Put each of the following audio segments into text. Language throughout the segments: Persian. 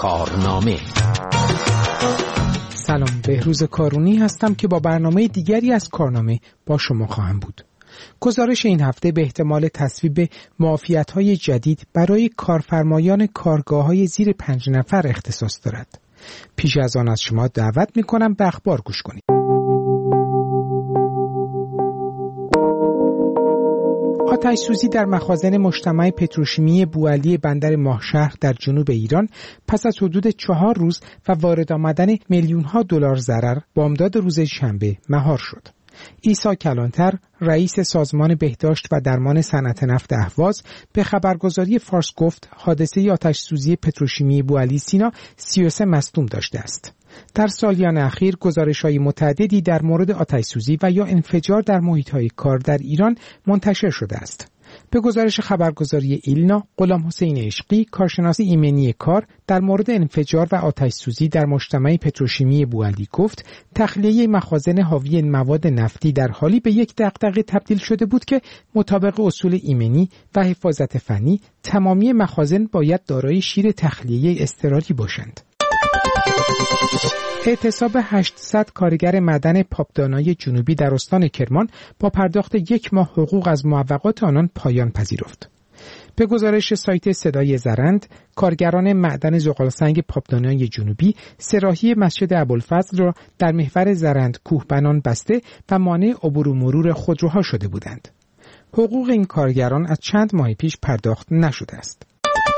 کارنامه. سلام، بهروز کارونی هستم که با برنامه دیگری از کارنامه با شما خواهم بود. گزارش این هفته به احتمال تصویب معافیت‌های جدید برای کارفرمایان کارگاه‌های زیر 5 نفر اختصاص دارد. پیش از آن از شما دعوت می‌کنم به اخبار گوش کنید. آتش سوزی در مخازن مجتمع پتروشیمی بوعلی بندر ماهشهر در جنوب ایران پس از حدود 4 روز و وارد آمدن میلیون‌ها دلار ضرر بامداد روز شنبه مهار شد. عیسی کلانتر، رئیس سازمان بهداشت و درمان صنعت نفت اهواز، به خبرگزاری فارس گفت حادثه آتش سوزی پتروشیمی بوعلی سینا 33 مصدوم داشته است. در سالیان اخیر گزارش‌های متعددی در مورد آتش سوزی و یا انفجار در محیط‌های کار در ایران منتشر شده است. به گزارش خبرگزاری ایلنا، غلام حسین عشقی، کارشناس ایمنی کار، در مورد انفجار و آتش سوزی در مجتمع پتروشیمی بوعلی گفت تخلیه مخازن حاوی مواد نفتی در حالی به یک دغدغه تبدیل شده بود که مطابق اصول ایمنی و حفاظت فنی تمامی مخازن باید دارای شیر تخلیه اضطراری باشند. اعتصاب 800 کارگر معدن پاپدانای جنوبی در استان کرمان با پرداخت 1 ماه حقوق از معوقات آنان پایان پذیرفت. به گزارش سایت صدای زرند، کارگران معدن زغالسنگ پاپدانای جنوبی سراحی مسجد ابوالفضل را در محور زرند کوهبنان بسته و مانع عبور و مرور خودروها شده بودند. حقوق این کارگران از چند ماه پیش پرداخت نشده است.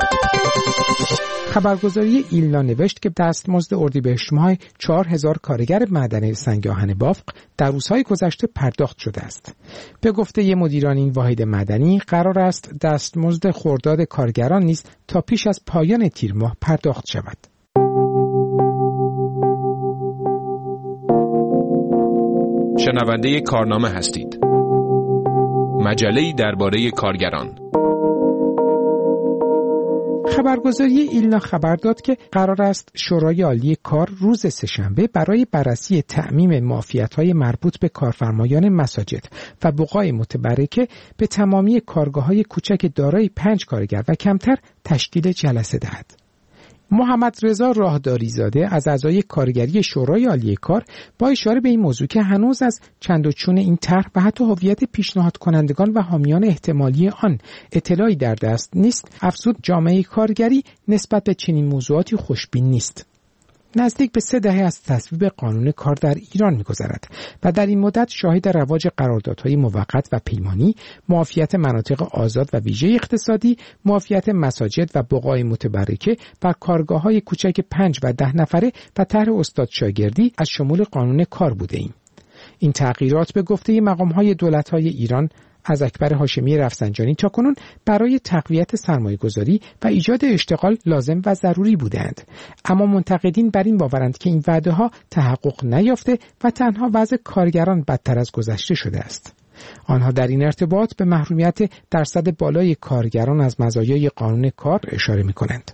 خبرگزاری ایلنا نوشت که دستمزد اردیبهشت ماه 4000 کارگر معدن سنگ آهن بافق در روزهای گذشته پرداخت شده است. به گفته مدیران این واحد معدنی قرار است دستمزد خرداد کارگران نیز تا پیش از پایان تیر ماه پرداخت شود. شنونده کارنامه هستید. مجله‌ای درباره کارگران. خبرگزاری ایلنا خبر داد که قرار است شورای عالی کار روز سه‌شنبه برای بررسی تعمیم معافیت‌های مربوط به کارفرمایان مساجد و بقاع متبرکه به تمامی کارگاه‌های کوچک دارای 5 کارگر و کمتر تشکیل جلسه دهد. محمد رضا راهداری زاده از اعضای کارگری شورای عالی کار با اشاره به این موضوع که هنوز از چند و چون این طرح و حتی هویت پیشنهاد کنندگان و حامیان احتمالی آن اطلاعی در دست نیست، افزود جامعه کارگری نسبت به چنین موضوعاتی خوشبین نیست. نزدیک به 3 دهه از تصویب قانون کار در ایران می‌گذرد و در این مدت شاهد رواج قراردادهای موقت و پیمانی، معافیت مناطق آزاد و ویژه اقتصادی، معافیت مساجد و بقاع متبرکه بر کارگاه‌های کوچک 5 و 10 نفره و طرح استاد شاگردی از شمول قانون کار بوده‌ایم. این تغییرات به گفته مقام‌های دولت‌های ایران از اکبر هاشمی رفسنجانی تاکنون برای تقویت سرمایه‌گذاری و ایجاد اشتغال لازم و ضروری بودند، اما منتقدین بر این باورند که این وعده‌ها تحقق نیافته و تنها وضع کارگران بدتر از گذشته شده است. آنها در این ارتباط به محرومیت درصد بالای کارگران از مزایای قانون کار اشاره می‌کنند.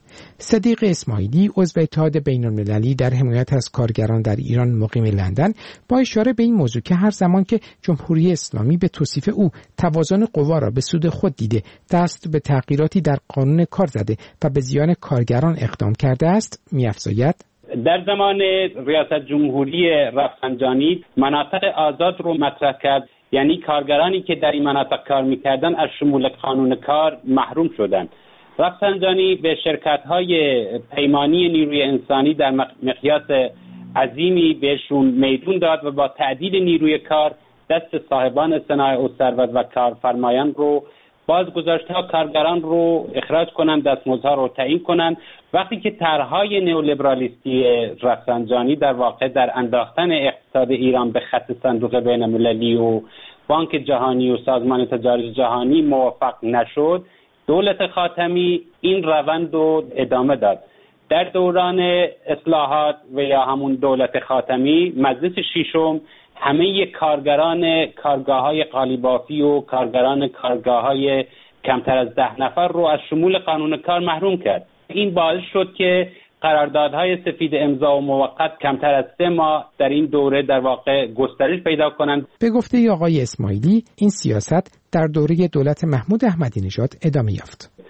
صدیق اسماعیلی، عضو اتحاد بین‌المللی در حمایت از کارگران در ایران مقیم لندن، با اشاره به این موضوع که هر زمان که جمهوری اسلامی به توصیف او توازن قوا را به سود خود دیده، دست به تغییراتی در قانون کار زده و به زیان کارگران اقدام کرده است، می‌افزاید: در زمان ریاست جمهوری رفسنجانی مناطق آزاد رو مطرح کرد، یعنی کارگرانی که در این مناطق کار می‌کردند از شمول قانون کار محروم شدند. رفسنجانی به شرکت‌های پیمانی نیروی انسانی در مقیاس عظیمی بهشون میدون داد و با تعدیل نیروی کار دست صاحبان صنایع و ثروت و کارفرمایان رو بازگذاشت تا کارگران رو اخراج کنند، دستمزدها رو تعیین کنند. وقتی که طرح‌های نئولیبرالیستی رفسنجانی در واقع در انداختن اقتصاد ایران به خط صندوق بین‌المللی و بانک جهانی و سازمان تجارت جهانی موافق نشد، دولت خاتمی این روند رو ادامه داد. در دوران اصلاحات و یا همون دولت خاتمی، مجلس ششم همه کارگران کارگاه‌های قالیبافی و کارگران کارگاه‌های کمتر از 10 نفر رو از شمول قانون کار محروم کرد. این باعث شد که قراردادهای سفید امضا و موقت کمتر از 3 ماه در این دوره در واقع گسترش پیدا کنند. به گفته آقای اسماعیلی، این سیاست در دوره دولت محمود احمدی نژاد ادامه یافت.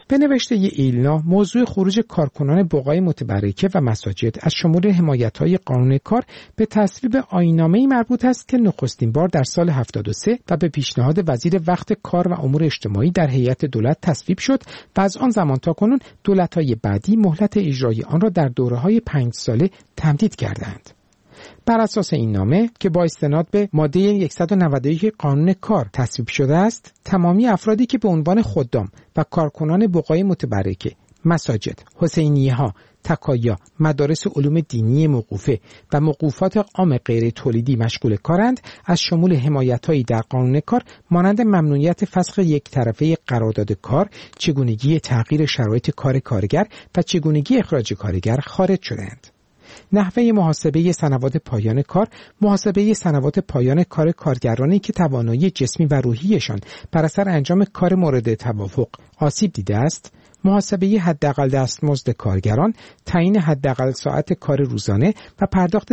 به نوشته ایلنا، موضوع خروج کارکنان بقای متبرکه و مساجد از شمول حمایت‌های قانون کار به تصویب آیین‌نامه‌ای مربوط است که نخستین بار در سال 73 و به پیشنهاد وزیر وقت کار و امور اجتماعی در هیئت دولت تصویب شد و از آن زمان تا کنون دولت‌های بعدی مهلت اجرای آن را در دوره‌های 5 ساله تمدید کردند. بر اساس این نامه که با استناد به ماده 191 قانون کار تصویب شده است، تمامی افرادی که به عنوان خدام و کارکنان بقای متبرکه، مساجد، حسینیه‌ها، تکایا، مدارس علوم دینی موقوفه و موقوفات عام غیر تولیدی مشغول کارند، از شمول حمایت‌هایی در قانون کار مانند ممنوعیت فسخ یک طرفه قرارداد کار، چگونگی تغییر شرایط کار کارگر و چگونگی اخراج کارگر خارج شدند. نحوه محاسبه سنوات پایان کار، محاسبه سنوات پایان کار کارگرانی که توانایی جسمی و روحیشان بر اثر انجام کار مورد توافق آسیب دیده است، محاسبه حداقل دستمزد کارگران، تعیین حداقل ساعت کار روزانه و پرداخت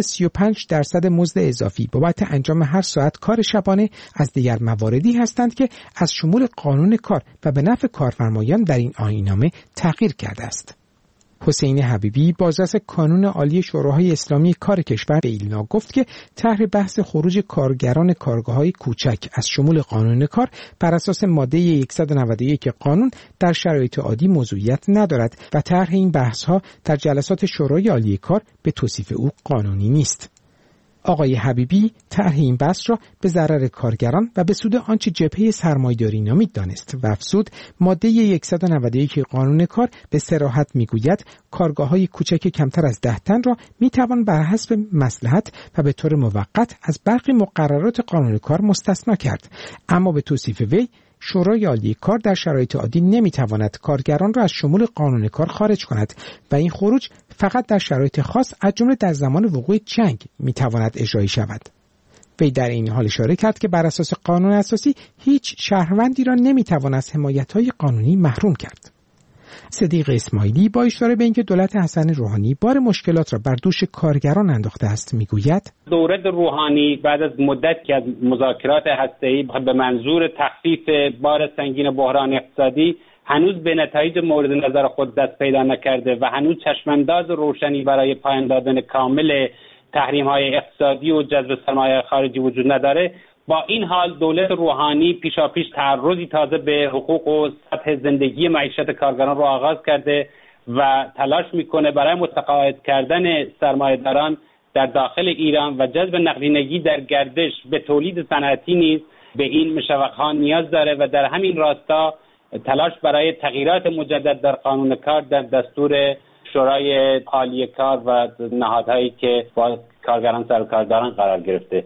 35% مزد اضافی بابت انجام هر ساعت کار شبانه از دیگر مواردی هستند که از شمول قانون کار و به نفع کارفرمایان در این آیین‌نامه تغییر کرده است. حسین حبیبی، بازرس کانون عالی شوراهای اسلامی کار کشور، به ایلنا گفت که طرح بحث خروج کارگران کارگاه‌های کوچک از شمول قانون کار بر اساس ماده 191 قانون در شرایط عادی موضوعیت ندارد و طرح این بحث‌ها در جلسات شورای عالی کار به توصیف او قانونی نیست. آقای حبیبی طرح این بحث را به ضرر کارگران و به سود آنچه جبهه سرمایه‌داری نامید دانست و افزود ماده 191 قانون کار به صراحت میگوید کارگاه‌های کوچک کمتر از 10 تن را میتوان بر حسب مصلحت و به طور موقت از برخی مقررات قانون کار مستثنا کرد، اما به توصیف وی شورای عالی کار در شرایط عادی نمیتواند کارگران را از شمول قانون کار خارج کند و این خروج فقط در شرایط خاص از جمله در زمان وقوع جنگ میتواند اجرایی شود. وی در این حال اشاره کرد که بر اساس قانون اساسی هیچ شهروندی را نمیتوان از حمایت‌های قانونی محروم کرد. صدیق اسماعیلی با اشاره به اینکه دولت حسن روحانی بار مشکلات را بر دوش کارگران انداخته است میگوید دولت روحانی بعد از مدت که از مذاکرات هسته‌ای به منظور تخفیف بار سنگین بحران اقتصادی هنوز به نتایج مورد نظر خود دست پیدا نکرده و هنوز چشمانداز روشنی برای پایان دادن کامل تحریم‌های اقتصادی و جذب سرمایه خارجی وجود نداره. با این حال دولت روحانی پیشاپیش تعرضی تازه به حقوق و سطح زندگی معیشت کارگران را آغاز کرده و تلاش میکنه برای متقاعد کردن سرمایه‌داران در داخل ایران و جذب نقدینگی در گردش به تولید صنعتی نیز به این مشوق‌ها نیاز داره و در همین راستا تلاش برای تغییرات مجدد در قانون کار در دستور شورای عالی کار و نهادهایی که با کارگران سر و کارداران قرار گرفته.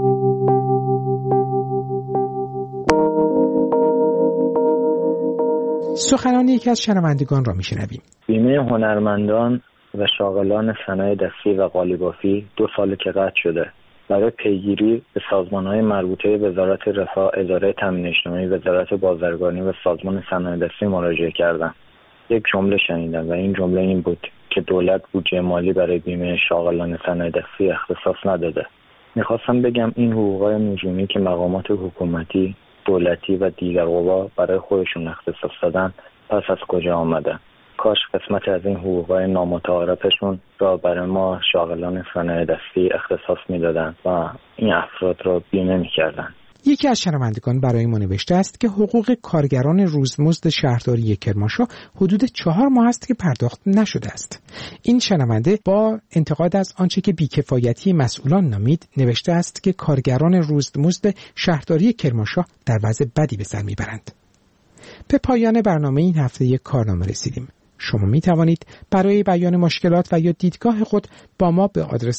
سخنان یکی از شنوندگان را میشنویم. بیمه هنرمندان و شاغلان صنایع دستی و قالیبافی 2 سال که قطع شده. برای پیگیری به سازمان‌های مربوطه وزارت رفاه، اداره تامین اجتماعی، وزارت بازرگانی و سازمان صنایع دستی مراجعه کردم. یک جمله شنیدم و این جمله این بود که دولت بودجه مالی برای بیمه شاغلان صنایع دستی اختصاص نداده. میخواستم بگم این حقوق‌های نجومی که مقامات حکومتی، دولتی و دیگر قوا برای خودشون اختصاص دادن پس از کجا آمده؟ کاش قسمت از این حقوق‌های نامتعارفشون را برای ما شاغلان صنایع دستی اختصاص میدادن و این افراد را بیمه میکردن. یکی از شنوندگان برای ما نوشته است که حقوق کارگران روزمزد شهرداری کرمانشاه حدود 4 ماه است که پرداخت نشده است. این شنونده با انتقاد از آنچه که بیکفایتی مسئولان نامید نوشته است که کارگران روزمزد شهرداری کرمانشاه در وضع بدی به سر میبرند. به پایان برنامه این هفته یک کارنامه رسیدیم. شما می توانید برای بیان مشکلات و یا دیدگاه خود با ما به آدرس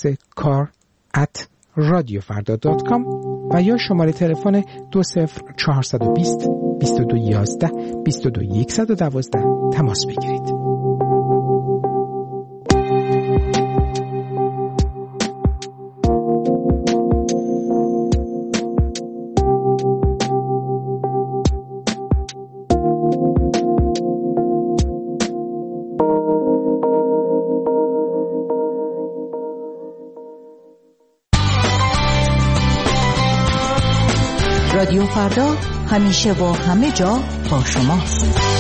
kar@radiofarda.com و یا شماره تلفن 20420 2211 22112 تماس بگیرید. رادیو فردا همیشه و همه جا با شماست.